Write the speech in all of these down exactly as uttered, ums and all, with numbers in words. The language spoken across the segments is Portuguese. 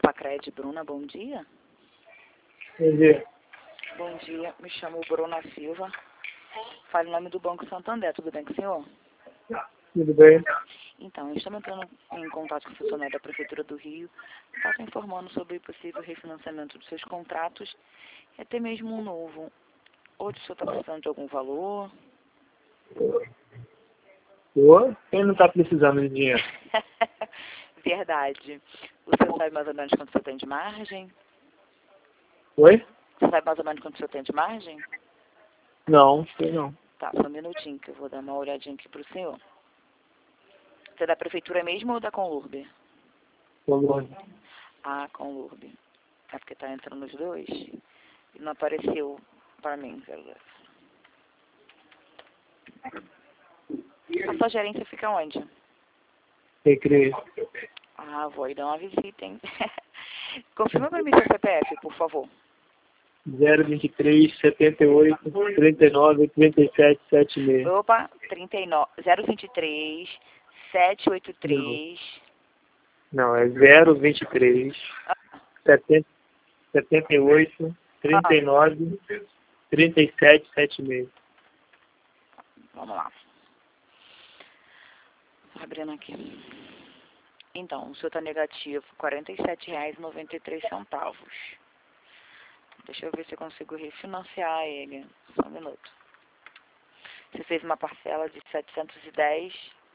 Pacred, Bruna, bom dia. Bom dia. Bom dia, me chamo Bruna Silva. Fale em nome do Banco Santander, tudo bem com o senhor? Tudo bem? Então, estamos entrando em contato com o funcionário da Prefeitura do Rio, está informando sobre o possível refinanciamento dos seus contratos e até mesmo um novo. Hoje o senhor está precisando de algum valor? Ô, quem não está precisando de dinheiro? Verdade. O senhor sabe mais ou menos quanto o senhor tem de margem? Oi? Você sabe mais ou menos quanto o senhor tem de margem? Não, sei não. Tá, só um minutinho que eu vou dar uma olhadinha aqui para o senhor. Você é da Prefeitura mesmo ou da Conlurb? Colônia. Ah, Conlurb. É porque tá entrando os dois e não apareceu para mim. A sua gerência fica onde? Recreio. Ah, vou aí dar uma visita, hein? Confirma para mim seu C P F, por favor. zero vinte e três, setenta e oito, trinta e nove, trinta e sete, setenta e seis. Opa, trinta e nove, zero vinte e três, setecentos e oitenta e três. Não, é zero vinte e três, Ah, setenta, setenta e oito, trinta e nove, trinta e sete, setenta e seis. vamos lá. Tô abrindo aqui. Então, o senhor está negativo, quarenta e sete reais e noventa e três centavos. Deixa eu ver se eu consigo refinanciar ele. Só um minuto. Você fez uma parcela de setecentos e dez.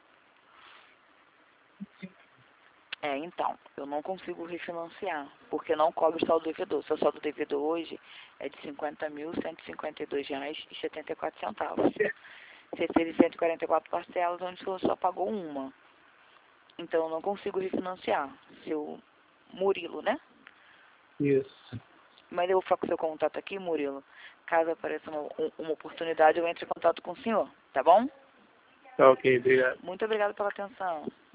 É, então, eu não consigo refinanciar, porque não cobre o saldo devedor. Seu saldo devedor hoje é de cinquenta mil, cento e cinquenta e dois reais e setenta e quatro centavos. Você fez cento e quarenta e quatro parcelas, onde o senhor só pagou uma. Então, eu não consigo refinanciar. Seu Murilo, né? Isso. Mas eu vou ficar com o seu contato aqui, Murilo. Caso apareça uma, uma oportunidade, eu entro em contato com o senhor, tá bom? Tá ok, obrigado. Muito obrigada pela atenção.